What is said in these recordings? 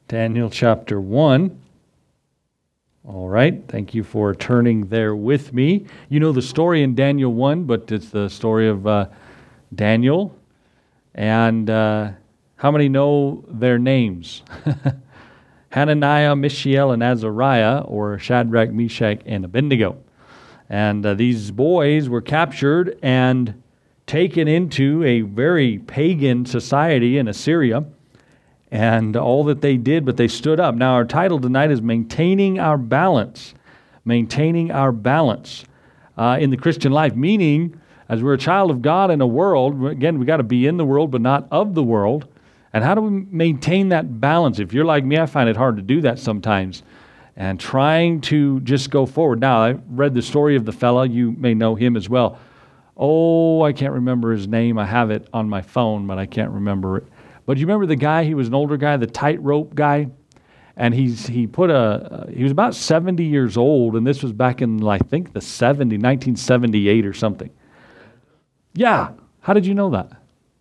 Daniel chapter 1. All right, thank you for turning there with me. You know the story in Daniel 1, but it's the story of Daniel. And how many know their names? Hananiah, Mishael, and Azariah, or Shadrach, Meshach, and Abednego. And these boys were captured and taken into a very pagan society in Assyria. And all that they did, but they stood up. Now our title tonight is Maintaining Our Balance. Maintaining our balance in the Christian life. Meaning, as we're a child of God in a world, again, we got to be in the world, but not of the world. And how do we maintain that balance? If you're like me, I find it hard to do that sometimes. And trying to just go forward. Now, I read the story of the fella. You may know him as well. Oh, I can't remember his name. I have it on my phone, but I can't remember it. But you remember the guy? He was an older guy, the tightrope guy, and he was about 70 years old, and this was back in I think 1978 or something. Yeah, how did you know that?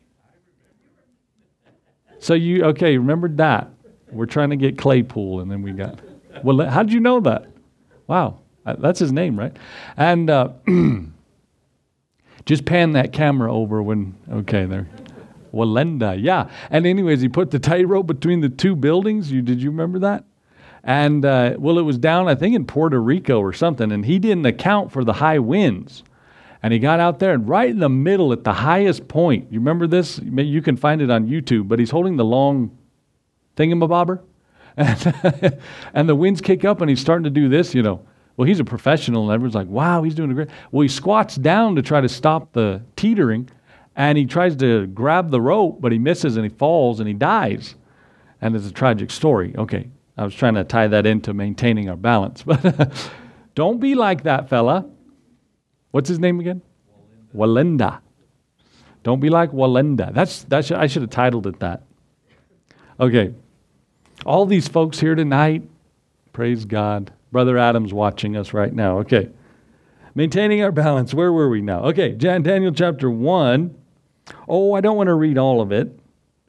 So you remembered that? We're trying to get Claypool, and then we got. Well, how did you know that? Wow, that's his name, right? And just pan that camera over when. Okay, there. Walenda, yeah. And anyways, he put the tightrope between the two buildings. Did you remember that? And, it was down, I think, in Puerto Rico or something, and he didn't account for the high winds. And he got out there, and right in the middle at the highest point, you remember this? You can find it on YouTube, but he's holding the long thingamabobber, and the winds kick up, and he's starting to do this, Well, he's a professional, and everyone's like, wow, he's doing great. Well, he squats down to try to stop the teetering, and he tries to grab the rope, but he misses and he falls and he dies. And it's a tragic story. Okay, I was trying to tie that into maintaining our balance. But don't be like that fella. What's his name again? Walenda. Don't be like Walenda. I should have titled it that. Okay. All these folks here tonight, praise God. Brother Adam's watching us right now. Okay. Maintaining our balance. Where were we now? Okay, Daniel chapter 1. Oh, I don't want to read all of it.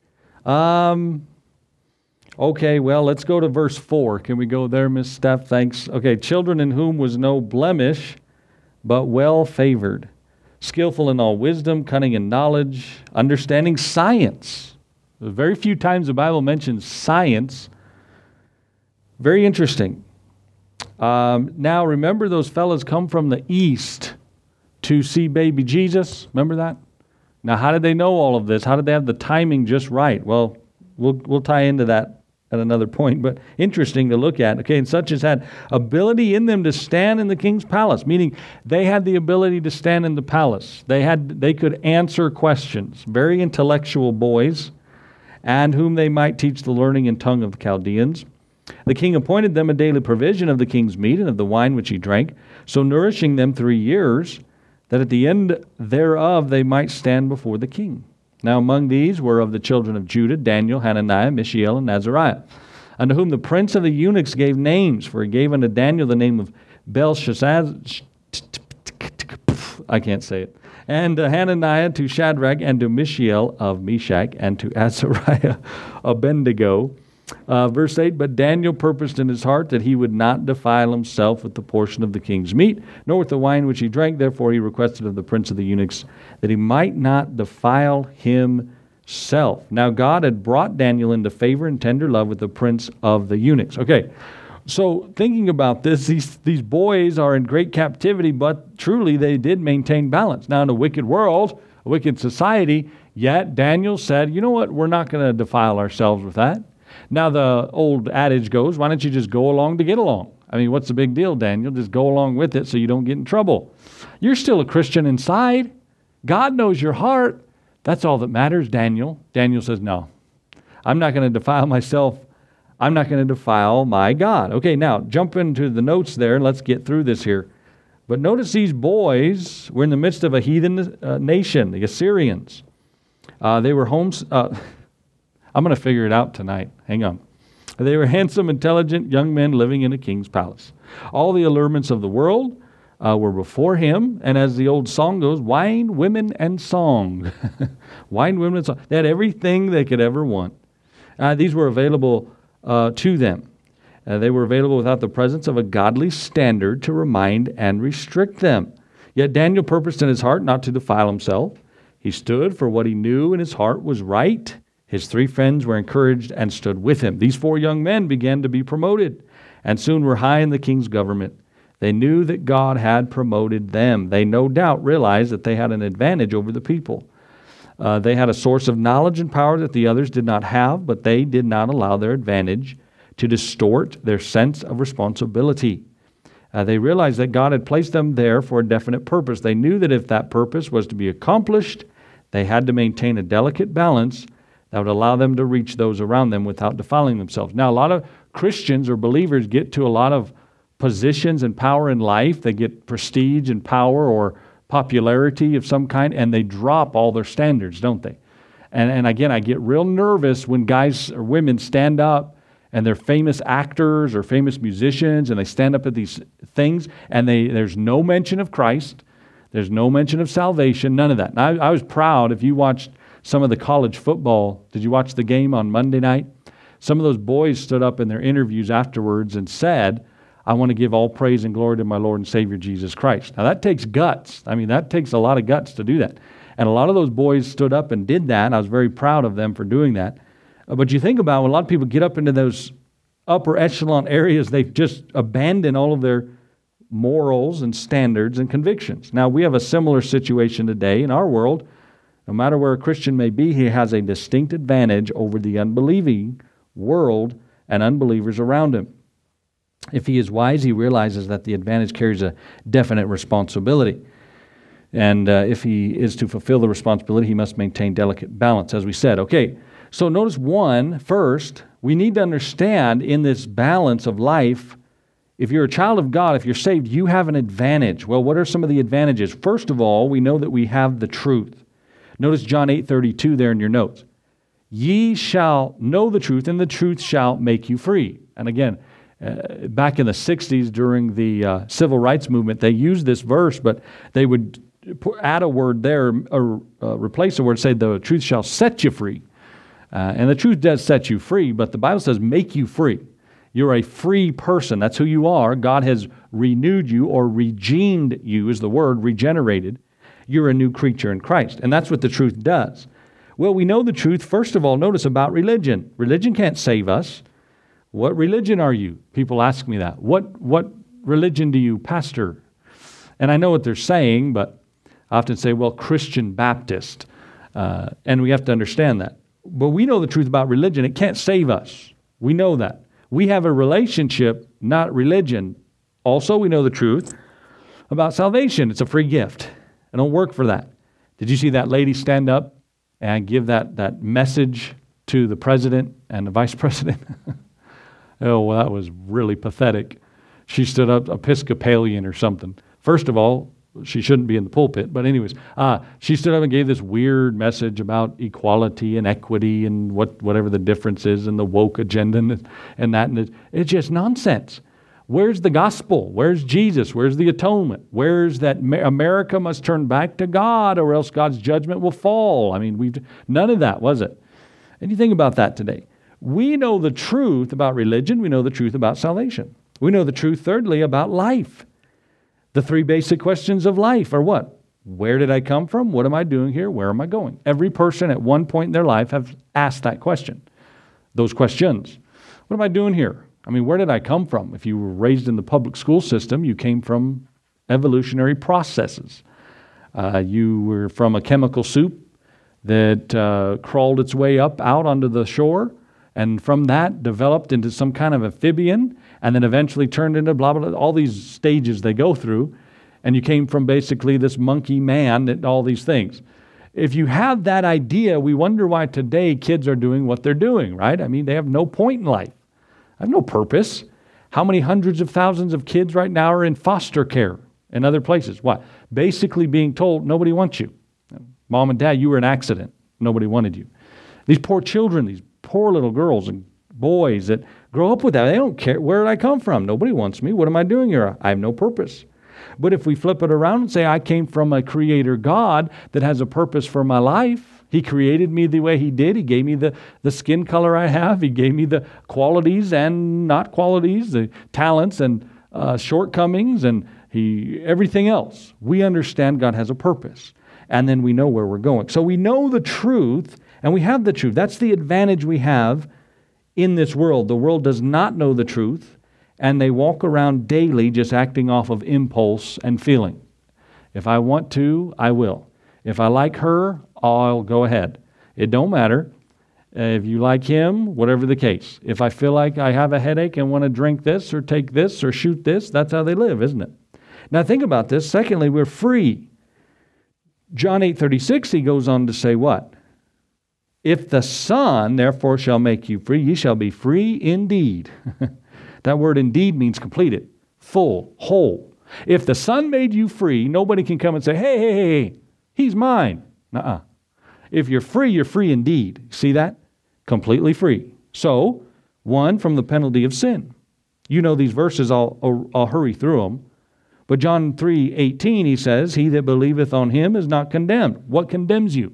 Okay, well, let's go to verse 4. Can we go there, Miss Steph? Thanks. Okay, children in whom was no blemish, but well favored, skillful in all wisdom, cunning in knowledge, understanding science. Very few times the Bible mentions science. Very interesting. Now, remember those fellas come from the east to see baby Jesus? Remember that? Now, how did they know all of this? How did they have the timing just right? Well, we'll tie into that at another point, but interesting to look at. Okay, and such as had ability in them to stand in the king's palace, meaning they had the ability to stand in the palace. They could answer questions. Very intellectual boys, and whom they might teach the learning and tongue of the Chaldeans. The king appointed them a daily provision of the king's meat and of the wine which he drank, so nourishing them 3 years, that at the end thereof they might stand before the king. Now among these were of the children of Judah, Daniel, Hananiah, Mishael, and Azariah, unto whom the prince of the eunuchs gave names, for he gave unto Daniel the name of Belshazzar, I can't say it, and Hananiah to Shadrach, and to Mishael of Meshach, and to Azariah Abednego. Verse 8, but Daniel purposed in his heart that he would not defile himself with the portion of the king's meat, nor with the wine which he drank. Therefore he requested of the prince of the eunuchs that he might not defile himself. Now God had brought Daniel into favor and tender love with the prince of the eunuchs. Okay, so thinking about this, these boys are in great captivity, but truly they did maintain balance. Now in a wicked world, a wicked society, yet Daniel said, you know what, we're not going to defile ourselves with that. Now, the old adage goes, why don't you just go along to get along? I mean, what's the big deal, Daniel? Just go along with it so you don't get in trouble. You're still a Christian inside. God knows your heart. That's all that matters, Daniel. Daniel says, no, I'm not going to defile myself. I'm not going to defile my God. Okay, now, jump into the notes there, and let's get through this here. But notice these boys were in the midst of a heathen nation, the Assyrians. They were homes... I'm going to figure it out tonight. Hang on. They were handsome, intelligent young men living in a king's palace. All the allurements of the world were before him, and as the old song goes, wine, women, and song. Wine, women, and song. They had everything they could ever want. These were available to them. They were available without the presence of a godly standard to remind and restrict them. Yet Daniel purposed in his heart not to defile himself. He stood for what he knew in his heart was right. His 3 friends were encouraged and stood with him. These 4 young men began to be promoted and soon were high in the king's government. They knew that God had promoted them. They no doubt realized that they had an advantage over the people. They had a source of knowledge and power that the others did not have, but they did not allow their advantage to distort their sense of responsibility. They realized that God had placed them there for a definite purpose. They knew that if that purpose was to be accomplished, they had to maintain a delicate balance that would allow them to reach those around them without defiling themselves. Now, a lot of Christians or believers get to a lot of positions and power in life. They get prestige and power or popularity of some kind, and they drop all their standards, don't they? And again, I get real nervous when guys or women stand up and they're famous actors or famous musicians, and they stand up at these things, and there's no mention of Christ. There's no mention of salvation, none of that. And I was proud, if you watched some of the college football, did you watch the game on Monday night? Some of those boys stood up in their interviews afterwards and said, I want to give all praise and glory to my Lord and Savior Jesus Christ. Now that takes guts. I mean, that takes a lot of guts to do that. And a lot of those boys stood up and did that. And I was very proud of them for doing that. But you think about when a lot of people get up into those upper echelon areas, they've just abandoned all of their morals and standards and convictions. Now, we have a similar situation today in our world. No matter where a Christian may be, he has a distinct advantage over the unbelieving world and unbelievers around him. If he is wise, he realizes that the advantage carries a definite responsibility. And if he is to fulfill the responsibility, he must maintain delicate balance, as we said. Okay, so notice first, we need to understand in this balance of life, if you're a child of God, if you're saved, you have an advantage. Well, what are some of the advantages? First of all, we know that we have the truth. Notice John 8:32 there in your notes. Ye shall know the truth, and the truth shall make you free. And again, back in the 60s during the civil rights movement, they used this verse, but they would add a word there, or replace a word, say the truth shall set you free. And the truth does set you free, but the Bible says make you free. You're a free person. That's who you are. God has renewed you, or regened you is the word, regenerated. You're a new creature in Christ. And that's what the truth does. Well, we know the truth, first of all, notice about religion. Religion can't save us. What religion are you? People ask me that. What religion do you pastor? And I know what they're saying, but I often say, well, Christian Baptist. And we have to understand that. But we know the truth about religion. It can't save us. We know that. We have a relationship, not religion. Also, we know the truth about salvation. It's a free gift. I don't work for that. Did you see that lady stand up and give that message to the president and the vice president? Oh, well, that was really pathetic. She stood up, Episcopalian or something. First of all, she shouldn't be in the pulpit. But anyways, she stood up and gave this weird message about equality and equity and whatever the difference is, and the woke agenda and that. And it's just nonsense. Where's the gospel? Where's Jesus? Where's the atonement? Where's that America must turn back to God, or else God's judgment will fall? I mean, none of that, was it? And you think about that today. We know the truth about religion. We know the truth about salvation. We know the truth, thirdly, about life. The 3 basic questions of life are what? Where did I come from? What am I doing here? Where am I going? Every person at one point in their life have asked that question, those questions. What am I doing here? I mean, where did I come from? If you were raised in the public school system, you came from evolutionary processes. You were from a chemical soup that crawled its way up out onto the shore, and from that developed into some kind of amphibian, and then eventually turned into blah, blah, blah, all these stages they go through. And you came from basically this monkey man and all these things. If you have that idea, we wonder why today kids are doing what they're doing, right? I mean, they have no point in life. I have no purpose. How many hundreds of thousands of kids right now are in foster care and other places? Why? Basically being told, nobody wants you. Mom and Dad, you were an accident. Nobody wanted you. These poor children, these poor little girls and boys that grow up with that. They don't care. Where did I come from? Nobody wants me. What am I doing here? I have no purpose. But if we flip it around and say, I came from a creator God that has a purpose for my life, He created me the way He did. He gave me the skin color I have. He gave me the qualities and not qualities, the talents and shortcomings, and everything else. We understand God has a purpose. And then we know where we're going. So we know the truth, and we have the truth. That's the advantage we have in this world. The world does not know the truth, and they walk around daily just acting off of impulse and feeling. If I want to, I will. If I like her, I'll go ahead. It don't matter. If you like him, whatever the case. If I feel like I have a headache and want to drink this or take this or shoot this, that's how they live, isn't it? Now think about this. Secondly, we're free. John 8:36, he goes on to say what? If the Son, therefore, shall make you free, ye shall be free indeed. That word indeed means completed, full, whole. If the Son made you free, nobody can come and say, hey, he's mine. Nuh-uh. If you're free indeed. See that? Completely free. So, one, from the penalty of sin. You know these verses, I'll hurry through them. But John 3:18, he says, he that believeth on him is not condemned. What condemns you?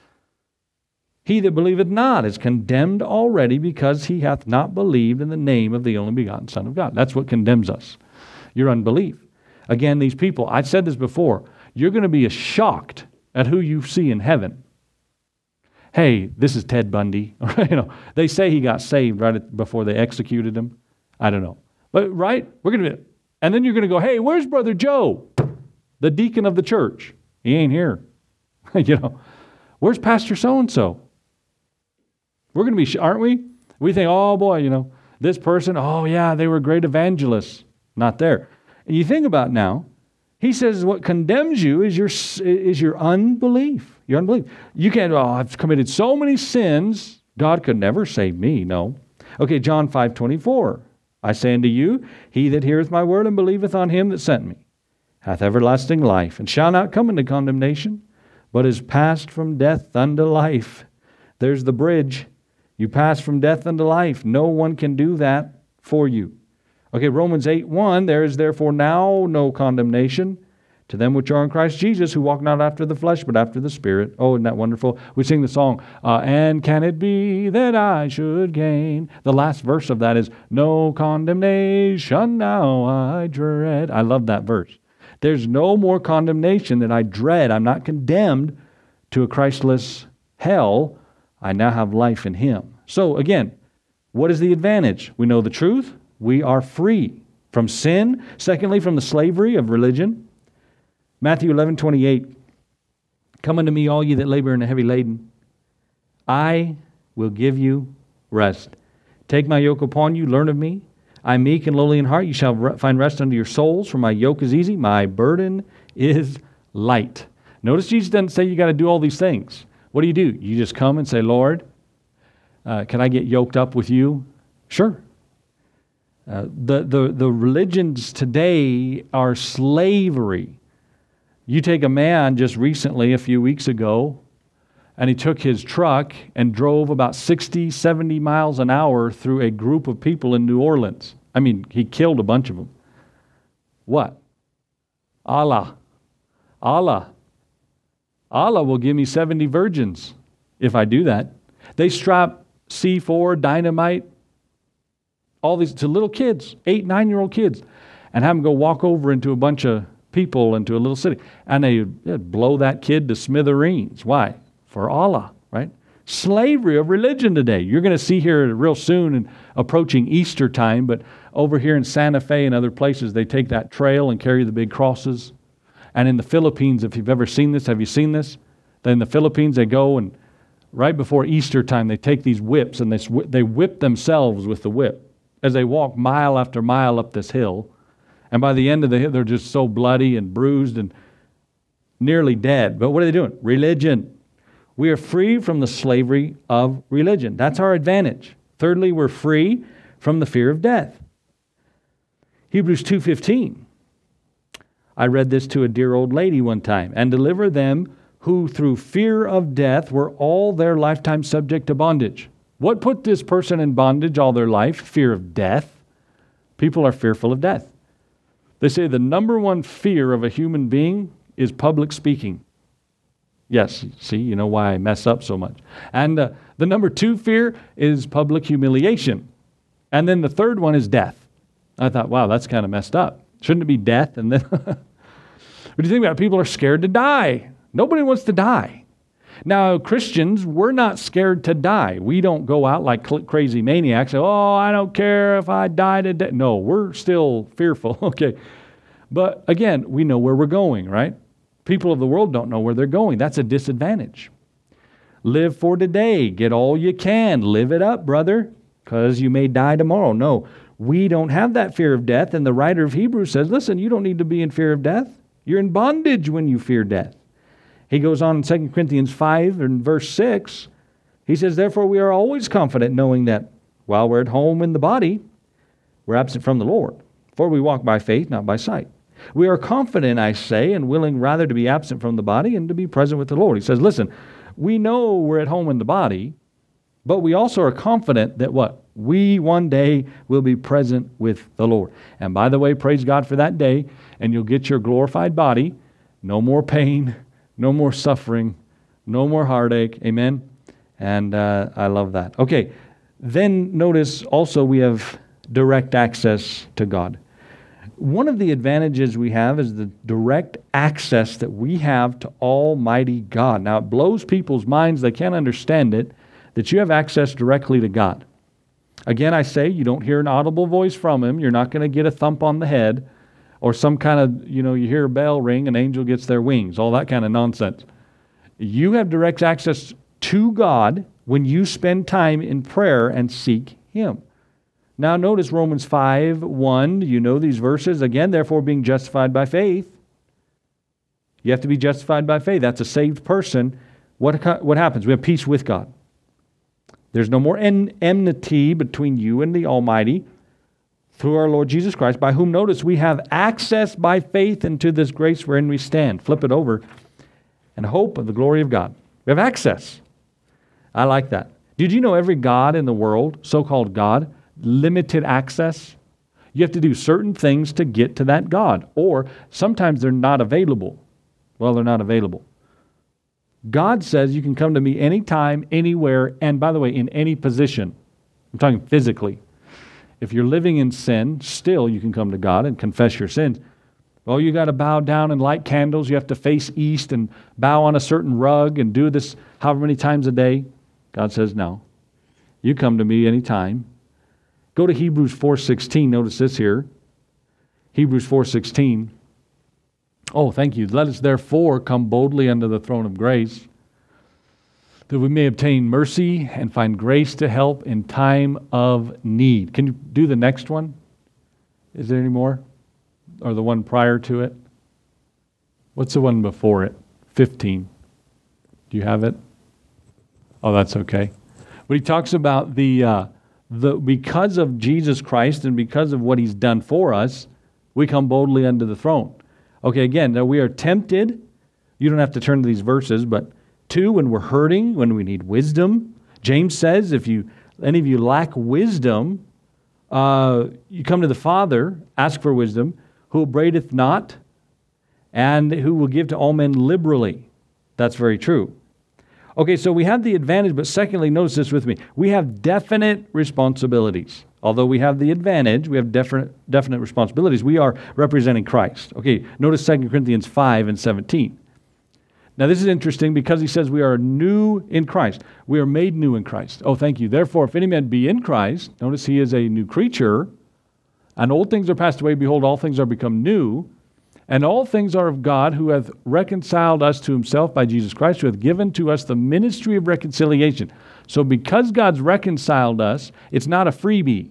He that believeth not is condemned already, because he hath not believed in the name of the only begotten Son of God. That's what condemns us, your unbelief. Again, these people, I said this before, you're going to be shocked at who you see in heaven. Hey, this is Ted Bundy. They say he got saved right before they executed him. I don't know. But right, we're going to be... And then you're going to go, hey, where's Brother Joe, the deacon of the church? He ain't here. Where's Pastor so-and-so? We're going to be, aren't we? We think, oh boy, this person, oh yeah, they were great evangelists. Not there. And you think about now, he says what condemns you is your unbelief. Your unbelief. You can't, I've committed so many sins, God could never save me. No. Okay, John 5:24. I say unto you, he that heareth my word and believeth on him that sent me hath everlasting life, and shall not come into condemnation, but is passed from death unto life. There's the bridge. You pass from death unto life. No one can do that for you. Okay, Romans 8:1, there is therefore now no condemnation to them which are in Christ Jesus, who walk not after the flesh, but after the Spirit. Oh, isn't that wonderful? We sing the song, and can it be that I should gain? The last verse of that is, no condemnation now I dread. I love that verse. There's no more condemnation that I dread. I'm not condemned to a Christless hell. I now have life in Him. So again, what is the advantage? We know the truth. We are free from sin. Secondly, from the slavery of religion. Matthew 11:28, come unto me, all ye that labor and are heavy laden. I will give you rest. Take my yoke upon you, learn of me. I am meek and lowly in heart. You shall find rest unto your souls, for my yoke is easy, my burden is light. Notice Jesus doesn't say you got to do all these things. What do? You just come and say, Lord, can I get yoked up with you? Sure. The religions today are slavery. You take a man just recently, a few weeks ago, and he took his truck and drove about 60, 70 miles an hour through a group of people in New Orleans. I mean, he killed a bunch of them. What? Allah will give me 70 virgins if I do that. They strap C4, dynamite, all these to little kids, 8, 9-year-old kids, and have them go walk over into a bunch of people into a little city, and they blow that kid to smithereens. Why? For Allah, right? Slavery of religion today. You're going to see here real soon and approaching Easter time, but over here in Santa Fe and other places, they take that trail and carry the big crosses. And in the Philippines, if you've ever seen this, have you seen this? Then in the Philippines, they go and right before Easter time, they take these whips and they whip themselves with the whip as they walk mile after mile up this hill. And by the end of the hill, they're just so bloody and bruised and nearly dead. But what are they doing? Religion. We are free from the slavery of religion. That's our advantage. Thirdly, we're free from the fear of death. Hebrews 2:15. I read this to a dear old lady one time. And deliver them who through fear of death were all their lifetime subject to bondage. What put this person in bondage all their life? Fear of death. People are fearful of death. They say the number one fear of a human being is public speaking. Yes, see, you know why I mess up so much. And the number 2 fear is public humiliation. And then the third one is death. I thought, wow, that's kind of messed up. Shouldn't it be death? And then, what do you think about it? People are scared to die. Nobody wants to die. Now, Christians, we're not scared to die. We don't go out like crazy maniacs. Oh, I don't care if I die today. No, we're still fearful. Okay. But again, we know where we're going, right? People of the world don't know where they're going. That's a disadvantage. Live for today. Get all you can. Live it up, brother, because you may die tomorrow. No, we don't have that fear of death. And the writer of Hebrews says, listen, you don't need to be in fear of death. You're in bondage when you fear death. He goes on in 2 Corinthians 5 and verse 6. He says, therefore we are always confident, knowing that while we're at home in the body, we're absent from the Lord. For we walk by faith, not by sight. We are confident, I say, and willing rather to be absent from the body and to be present with the Lord. He says, listen, we know we're at home in the body, but we also are confident that what? We one day will be present with the Lord. And by the way, praise God for that day, and you'll get your glorified body. No more pain, no more suffering, no more heartache. Amen? And I love that. Okay, then notice also we have direct access to God. One of the advantages we have is the direct access that we have to Almighty God. Now, it blows people's minds. They can't understand it, that you have access directly to God. Again, I say, you don't hear an audible voice from Him. You're not going to get a thump on the head or some kind of, you hear a bell ring, an angel gets their wings, all that kind of nonsense. You have direct access to God when you spend time in prayer and seek Him. Now notice Romans 5:1. You know these verses. Again, therefore being justified by faith. You have to be justified by faith. That's a saved person. What happens? We have peace with God. There's no more enmity between you and the Almighty through our Lord Jesus Christ, by whom, notice, we have access by faith into this grace wherein we stand. Flip it over. And hope of the glory of God. We have access. I like that. Did you know every God in the world, so-called God, limited access? You have to do certain things to get to that God. Or sometimes they're not available. Well, they're not available. God says you can come to me anytime, anywhere, and by the way, in any position. I'm talking physically. If you're living in sin, still you can come to God and confess your sins. Well, you got to bow down and light candles. You have to face east and bow on a certain rug and do this however many times a day. God says, no. You come to me anytime. Go to Hebrews 4:16. Notice this here. Hebrews 4:16. Oh, thank you. Let us therefore come boldly unto the throne of grace, that we may obtain mercy and find grace to help in time of need. Can you do the next one? Is there any more? Or the one prior to it? What's the one before it? 15. Do you have it? Oh, that's okay. But he talks about the because of Jesus Christ and because of what He's done for us, we come boldly unto the throne. Okay, again, now we are tempted. You don't have to turn to these verses, but 2, when we're hurting, when we need wisdom. James says, if any of you lack wisdom, you come to the Father, ask for wisdom, who upbraideth not, and who will give to all men liberally. That's very true. Okay, so we have the advantage, but secondly, notice this with me. We have definite responsibilities. Although we have the advantage, we have definite responsibilities. We are representing Christ. Okay, notice 2 Corinthians 5:17. Now this is interesting because he says we are new in Christ. We are made new in Christ. Oh, thank you. Therefore, if any man be in Christ, notice he is a new creature, and old things are passed away, behold, all things are become new. And all things are of God, who hath reconciled us to Himself by Jesus Christ, who hath given to us the ministry of reconciliation. So because God's reconciled us, it's not a freebie.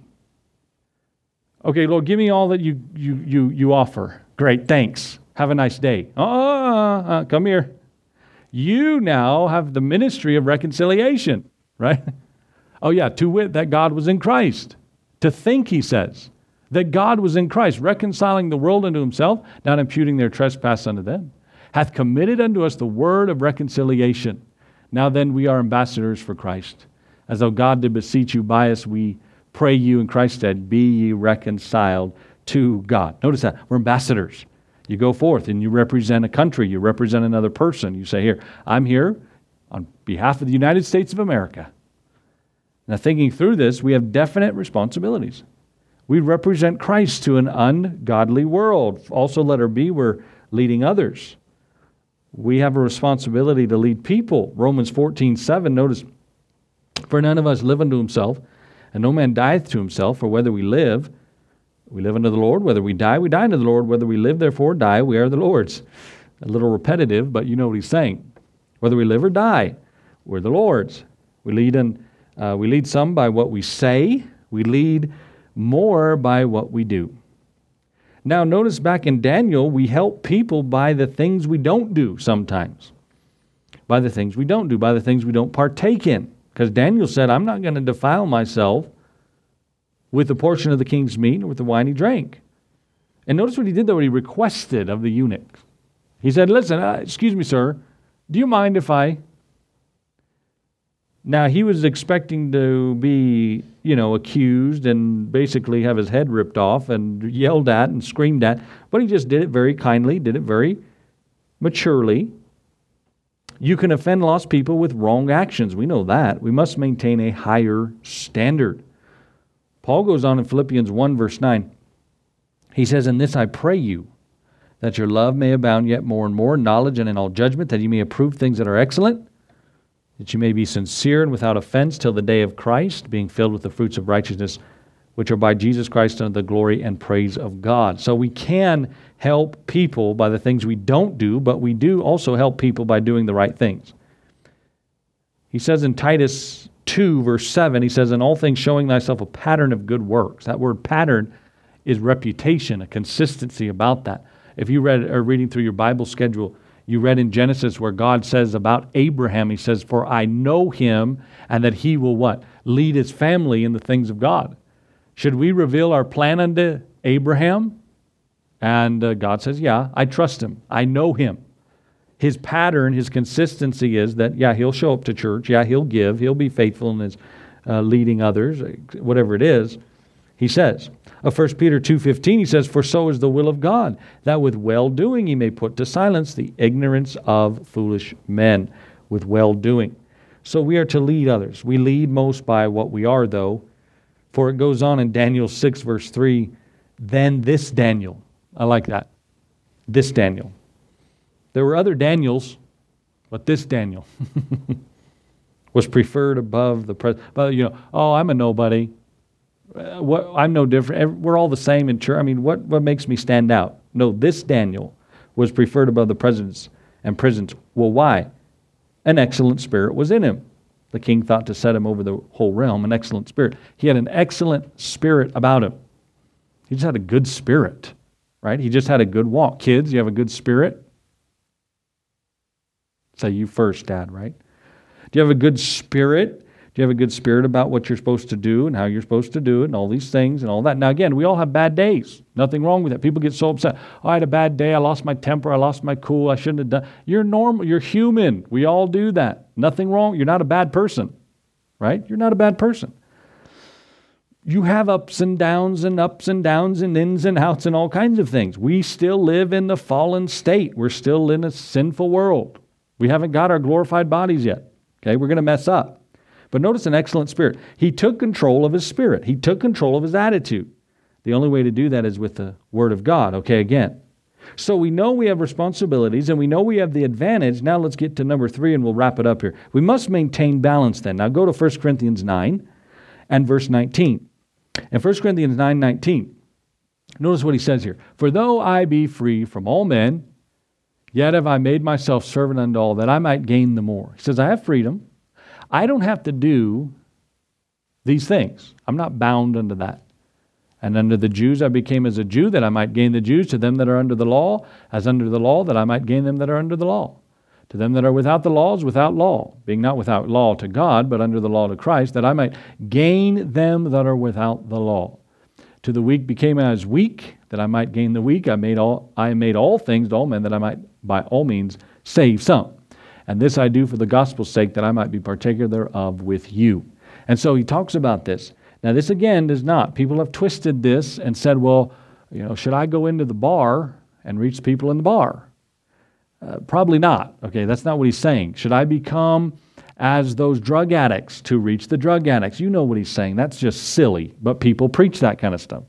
Okay, Lord, give me all that you offer. Great, thanks. Have a nice day. Come here. You now have the ministry of reconciliation, right? Oh yeah, to wit, that God was in Christ. To think, he says, that God was in Christ, reconciling the world unto Himself, not imputing their trespass unto them, hath committed unto us the word of reconciliation. Now then we are ambassadors for Christ. As though God did beseech you by us, we pray you in Christ's stead, be ye reconciled to God. Notice that. We're ambassadors. You go forth and you represent a country. You represent another person. You say, here, I'm here on behalf of the United States of America. Now, thinking through this, we have definite responsibilities. We represent Christ to an ungodly world. Also, letter B, we're leading others. We have a responsibility to lead people. Romans 14:7, notice, for none of us live unto himself, and no man dieth to himself, for whether we live unto the Lord, whether we die unto the Lord, whether we live, therefore die, we are the Lord's. A little repetitive, but you know what he's saying. Whether we live or die, we're the Lord's. We lead some by what we say. We lead more by what we do. Now, notice back in Daniel, we help people by the things we don't do sometimes. By the things we don't do, by the things we don't partake in. Because Daniel said, I'm not going to defile myself with a portion of the king's meat or with the wine he drank. And notice what he did, though. He requested of the eunuch. He said, listen, excuse me, sir, do you mind if I... Now, he was expecting to be, accused and basically have his head ripped off and yelled at and screamed at, but he just did it very kindly, did it very maturely. You can offend lost people with wrong actions. We know that. We must maintain a higher standard. Paul goes on in Philippians 1, verse 9. He says, in this I pray you, that your love may abound yet more and more in knowledge and in all judgment, that you may approve things that are excellent, that you may be sincere and without offense till the day of Christ, being filled with the fruits of righteousness, which are by Jesus Christ unto the glory and praise of God. So we can help people by the things we don't do, but we do also help people by doing the right things. He says in Titus 2, verse 7, he says, in all things showing thyself a pattern of good works. That word pattern is reputation, a consistency about that. If you are reading through your Bible schedule, you read in Genesis where God says about Abraham, he says, for I know him, and that he will what? Lead his family in the things of God. Should we reveal our plan unto Abraham? And God says, yeah, I trust him. I know him. His pattern, his consistency is that, yeah, he'll show up to church. Yeah, he'll give. He'll be faithful in his leading others, whatever it is. He says, of 1 Peter 2:15, he says, for so is the will of God, that with well-doing he may put to silence the ignorance of foolish men with well-doing. So we are to lead others. We lead most by what we are, though. For it goes on in Daniel 6, verse 3, then this Daniel. I like that. This Daniel. There were other Daniels, but this Daniel was preferred above the president. But, I'm a nobody. I'm no different. We're all the same in church. I mean, what makes me stand out? No, this Daniel was preferred above the presidents and prisons. Well, why? An excellent spirit was in him. The king thought to set him over the whole realm, an excellent spirit. He had an excellent spirit about him. He just had a good spirit, right? He just had a good walk. Kids, you have a good spirit? Say you first, Dad, right? Do you have a good spirit? Do you have a good spirit about what you're supposed to do and how you're supposed to do it and all these things and all that? Now, again, we all have bad days. Nothing wrong with that. People get so upset. Oh, I had a bad day. I lost my temper. I lost my cool. I shouldn't have done. You're normal. You're human. We all do that. Nothing wrong. You're not a bad person, right? You're not a bad person. You have ups and downs and ins and outs and all kinds of things. We still live in the fallen state. We're still in a sinful world. We haven't got our glorified bodies yet. Okay, we're going to mess up. But notice an excellent spirit. He took control of his spirit. He took control of his attitude. The only way to do that is with the Word of God. Okay, again. So we know we have responsibilities and we know we have the advantage. Now let's get to number 3 and we'll wrap it up here. We must maintain balance then. Now go to 1 Corinthians 9 and verse 19. In 1 Corinthians 9:19, notice what he says here. For though I be free from all men, yet have I made myself servant unto all, that I might gain the more. He says, I have freedom. I don't have to do these things. I'm not bound unto that. And under the Jews I became as a Jew, that I might gain the Jews. To them that are under the law, as under the law, that I might gain them that are under the law. To them that are without the law, as without law, being not without law to God, but under the law to Christ, that I might gain them that are without the law. To the weak became as weak, that I might gain the weak. I made all things to all men, that I might by all means save some. And this I do for the gospel's sake, that I might be partaker thereof with you. And so he talks about this. Now this again does not. People have twisted this and said, well, should I go into the bar and reach people in the bar? Probably not. Okay, that's not what he's saying. Should I become as those drug addicts to reach the drug addicts? You know what he's saying. That's just silly. But people preach that kind of stuff,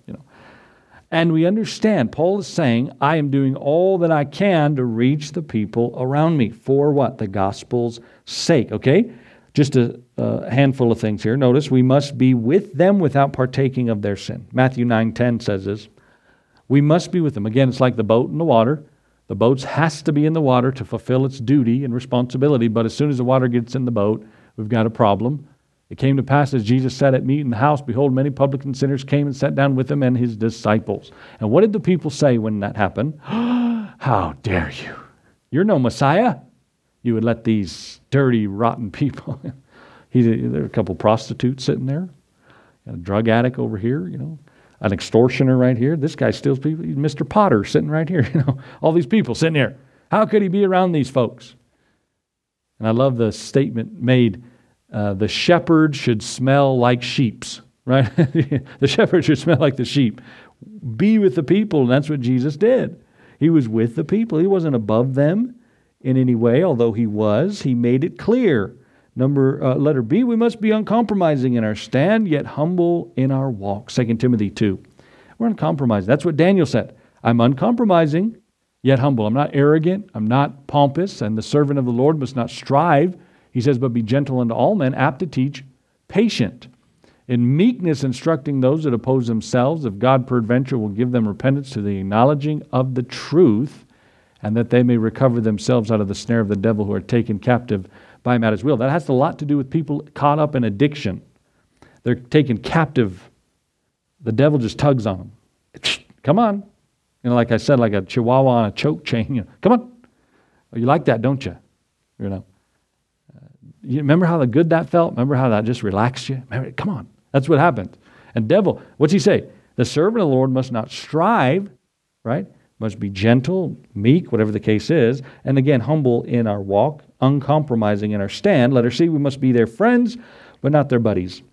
And we understand, Paul is saying, I am doing all that I can to reach the people around me. For what? The gospel's sake, okay? Just a handful of things here. Notice, we must be with them without partaking of their sin. Matthew 9:10 says this. We must be with them. Again, it's like the boat in the water. The boat has to be in the water to fulfill its duty and responsibility, but as soon as the water gets in the boat, we've got a problem. It came to pass as Jesus sat at meat in the house, behold, many publican and sinners came and sat down with him and his disciples. And what did the people say when that happened? How dare you? You're no Messiah. You would let these dirty, rotten people. There are a couple prostitutes sitting there, a drug addict over here, an extortioner right here. This guy steals people. He's Mr. Potter sitting right here. All these people sitting here. How could he be around these folks? And I love the statement made, the shepherd should smell like sheeps, right? The shepherd should smell like the sheep. Be with the people, and that's what Jesus did. He was with the people. He wasn't above them in any way, although he was. He made it clear. Letter B, we must be uncompromising in our stand, yet humble in our walk. 2 Timothy 2. We're uncompromising. That's what Daniel said. I'm uncompromising, yet humble. I'm not arrogant. I'm not pompous. And the servant of the Lord must not strive. He says, but be gentle unto all men, apt to teach, patient. In meekness instructing those that oppose themselves, if God peradventure will give them repentance to the acknowledging of the truth, and that they may recover themselves out of the snare of the devil who are taken captive by him at his will. That has a lot to do with people caught up in addiction. They're taken captive. The devil just tugs on them. Come on. Like I said, like a chihuahua on a choke chain. Come on. Oh, you like that, don't you? You remember how good that felt? Remember how that just relaxed you? Come on. That's what happened. And devil, what's he say? The servant of the Lord must not strive, right? Must be gentle, meek, whatever the case is. And again, humble in our walk, uncompromising in our stand. Letter C, we must be their friends, but not their buddies.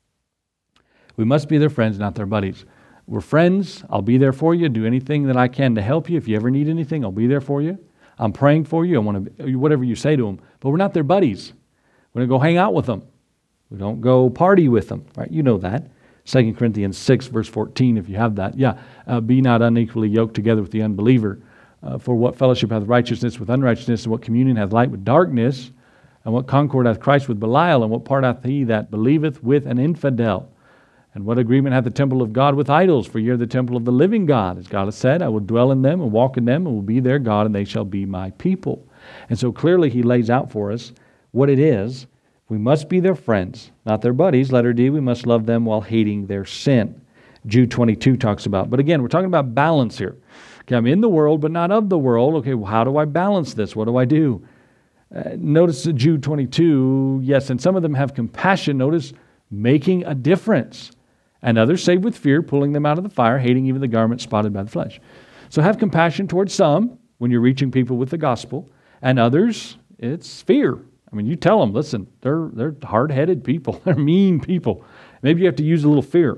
We must be their friends, not their buddies. We're friends. I'll be there for you. Do anything that I can to help you. If you ever need anything, I'll be there for you. I'm praying for you. I want to, whatever you say to them. But we're not their buddies. We don't go hang out with them. We don't go party with them. Right? You know that. 2 Corinthians 6, verse 14, if you have that. Be not unequally yoked together with the unbeliever. For what fellowship hath righteousness with unrighteousness, and what communion hath light with darkness, and what concord hath Christ with Belial, and what part hath he that believeth with an infidel? And what agreement hath the temple of God with idols? For ye are the temple of the living God. As God hath said, I will dwell in them and walk in them, and will be their God, and they shall be my people. And so clearly he lays out for us what it is. We must be their friends, not their buddies. Letter D, we must love them while hating their sin. Jude 22 talks about. But again, we're talking about balance here. Okay, I'm in the world, but not of the world. Okay, well, how do I balance this? What do I do? Notice Jude 22, yes, and some of them have compassion. Notice, making a difference. And others save with fear, pulling them out of the fire, hating even the garment spotted by the flesh. So have compassion towards some when you're reaching people with the gospel. And others, it's fear. I mean, you tell them, listen, they're hard-headed people. They're mean people. Maybe you have to use a little fear.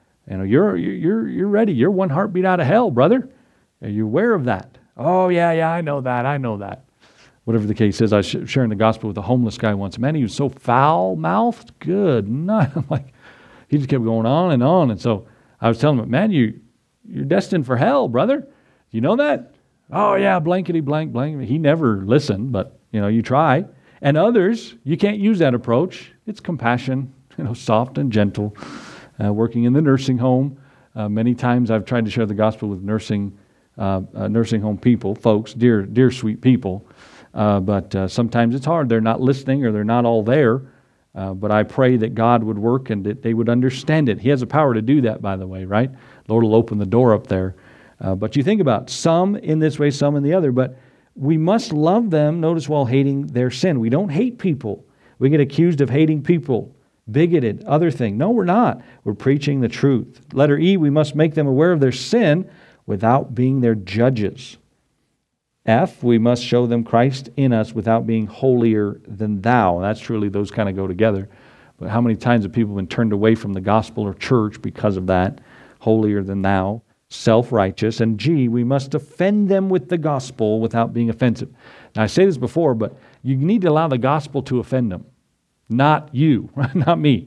You're ready. You're one heartbeat out of hell, brother. Are you aware of that? Oh, yeah, I know that. Whatever the case is, I was sharing the gospel with a homeless guy once. Man, he was so foul-mouthed. Good night. I'm like, he just kept going on. And so I was telling him, man, you're destined for hell, brother. You know that? Oh, yeah, blankety blank. He never listened, but, you try. And others, you can't use that approach. It's compassion, soft and gentle. Working in the nursing home, many times I've tried to share the gospel with nursing home people, folks, dear sweet people. But sometimes it's hard. They're not listening or they're not all there. But I pray that God would work and that they would understand it. He has the power to do that, by the way, right? Lord will open the door up there. But you think about some in this way, some in the other. But we must love them, notice, while hating their sin. We don't hate people. We get accused of hating people, bigoted, other thing. No, we're not. We're preaching the truth. Letter E, we must make them aware of their sin without being their judges. F, we must show them Christ in us without being holier than thou. That's truly, those kind of go together. But how many times have people been turned away from the gospel or church because of that? Holier than thou. self-righteous, and G, we must offend them with the gospel without being offensive. Now, I say this before, but you need to allow the gospel to offend them, not you, not me.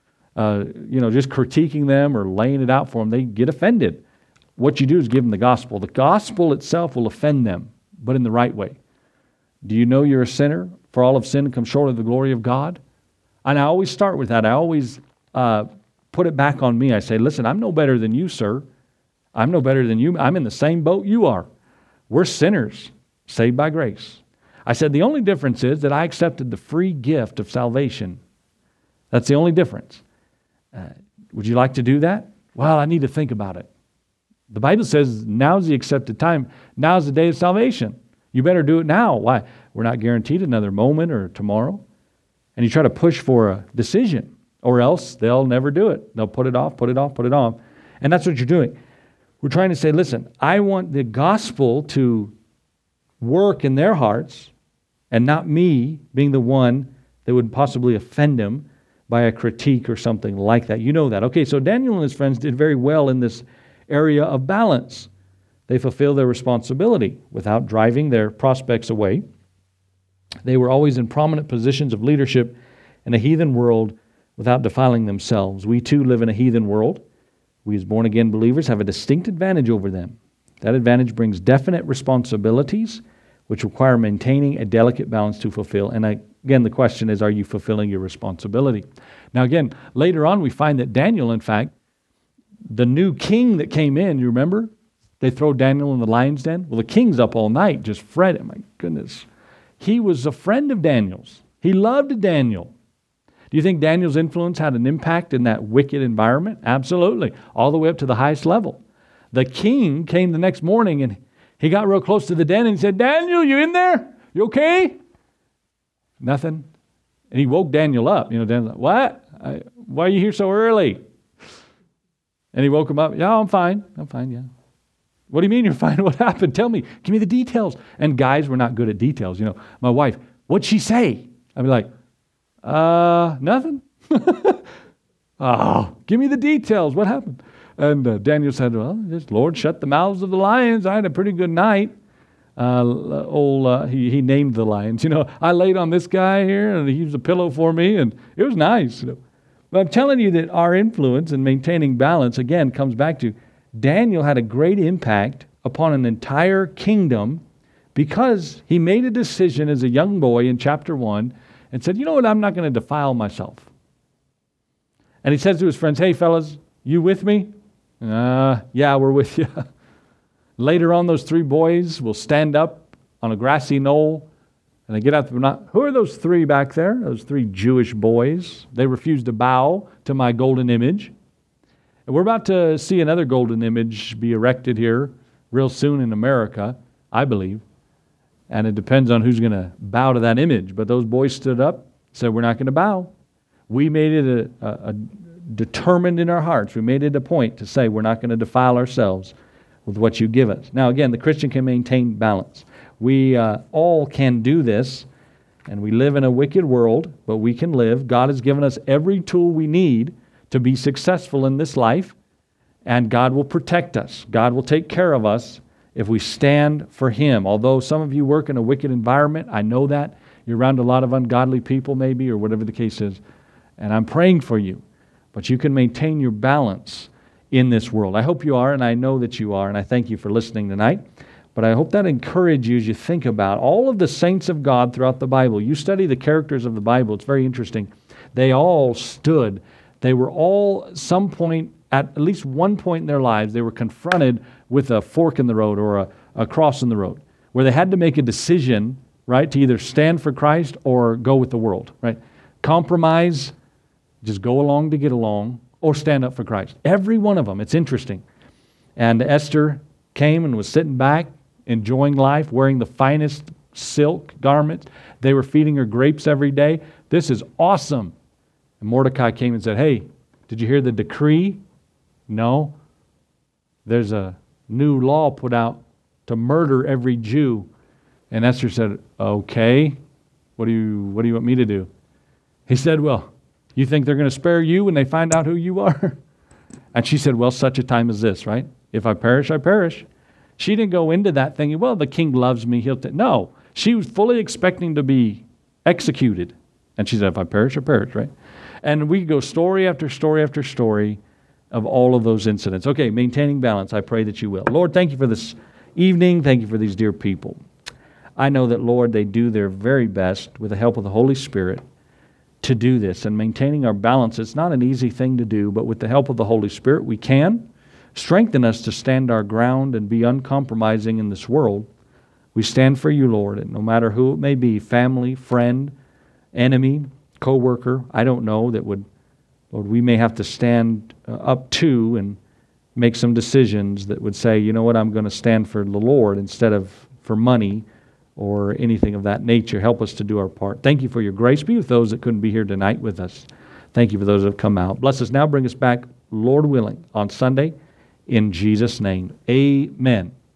Just critiquing them or laying it out for them, they get offended. What you do is give them the gospel. The gospel itself will offend them, but in the right way. Do you know you're a sinner? For all have sinned and come short of the glory of God? And I always start with that. I always put it back on me. I say, listen, I'm no better than you, sir. I'm no better than you. I'm in the same boat you are. We're sinners, saved by grace. I said, the only difference is that I accepted the free gift of salvation. That's the only difference. Would you like to do that? Well, I need to think about it. The Bible says now's the accepted time. Now's the day of salvation. You better do it now. Why? We're not guaranteed another moment or tomorrow. And you try to push for a decision, or else they'll never do it. They'll put it off, put it off, put it off. And that's what you're doing. We're trying to say, listen, I want the gospel to work in their hearts and not me being the one that would possibly offend them by a critique or something like that. You know that. Okay, so Daniel and his friends did very well in this area of balance. They fulfilled their responsibility without driving their prospects away. They were always in prominent positions of leadership in a heathen world without defiling themselves. We too live in a heathen world. We as born-again believers have a distinct advantage over them. That advantage brings definite responsibilities which require maintaining a delicate balance to fulfill. And again, the question is, are you fulfilling your responsibility? Now again, later on we find that Daniel, in fact, the new king that came in, you remember? They throw Daniel in the lion's den. Well, the king's up all night just fretting. My goodness. He was a friend of Daniel's. He loved Daniel. Do you think Daniel's influence had an impact in that wicked environment? Absolutely. All the way up to the highest level. The king came the next morning and he got real close to the den and he said, Daniel, you in there? You okay? Nothing. And he woke Daniel up. Daniel's like, what? Why are you here so early? And he woke him up. Yeah, I'm fine, yeah. What do you mean you're fine? What happened? Tell me. Give me the details. And guys, we're not good at details. My wife, what'd she say? I'd be like, nothing. Oh, give me the details. What happened? And Daniel said, well, just Lord shut the mouths of the lions. I had a pretty good night. He named the lions. I laid on this guy here and he was a pillow for me and it was nice. But I'm telling you that our influence in maintaining balance, again, comes back to Daniel had a great impact upon an entire kingdom because he made a decision as a young boy in chapter 1 and said, you know what, I'm not going to defile myself. And he says to his friends, hey fellas, you with me? Yeah, we're with you. Later on, those 3 boys will stand up on a grassy knoll and they get out. Who are those 3 back there? Those 3 Jewish boys. They refused to bow to my golden image. And we're about to see another golden image be erected here real soon in America, I believe. And it depends on who's going to bow to that image. But those boys stood up, said, we're not going to bow. We made it a determined in our hearts. We made it a point to say we're not going to defile ourselves with what you give us. Now again, the Christian can maintain balance. We all can do this, and we live in a wicked world, but we can live. God has given us every tool we need to be successful in this life, and God will protect us. God will take care of us if we stand for Him. Although some of you work in a wicked environment, I know that. You're around a lot of ungodly people maybe, or whatever the case is, and I'm praying for you. But you can maintain your balance in this world. I hope you are, and I know that you are, and I thank you for listening tonight. But I hope that encourages you as you think about all of the saints of God throughout the Bible. You study the characters of the Bible, it's very interesting. They all stood. They were all, some point, at least one point in their lives, they were confronted with a fork in the road or a cross in the road, where they had to make a decision, right, to either stand for Christ or go with the world, right? Compromise, just go along to get along, or stand up for Christ. Every one of them. It's interesting. And Esther came and was sitting back, enjoying life, wearing the finest silk garments. They were feeding her grapes every day. This is awesome. And Mordecai came and said, hey, did you hear the decree? No. There's a new law put out to murder every Jew. And Esther said, okay, what do you want me to do? He said, well, you think they're going to spare you when they find out who you are? And she said, well, such a time as this, right? If I perish, I perish. She didn't go into that thinking, well, the king loves me. No, she was fully expecting to be executed. And she said, if I perish, I perish, right? And we go story after story after story of all of those incidents. Okay, maintaining balance. I pray that you will. Lord, thank you for this evening. Thank you for these dear people. I know that, Lord, they do their very best with the help of the Holy Spirit to do this. And maintaining our balance, it's not an easy thing to do, but with the help of the Holy Spirit, we can. Strengthen us to stand our ground and be uncompromising in this world. We stand for you, Lord, and no matter who it may be, family, friend, enemy, co-worker, I don't know, that would, Lord, we may have to stand up to and make some decisions that would say, you know what, I'm going to stand for the Lord instead of for money or anything of that nature. Help us to do our part. Thank you for your grace. Be with those that couldn't be here tonight with us. Thank you for those that have come out. Bless us now. Bring us back, Lord willing, on Sunday. In Jesus' name, amen.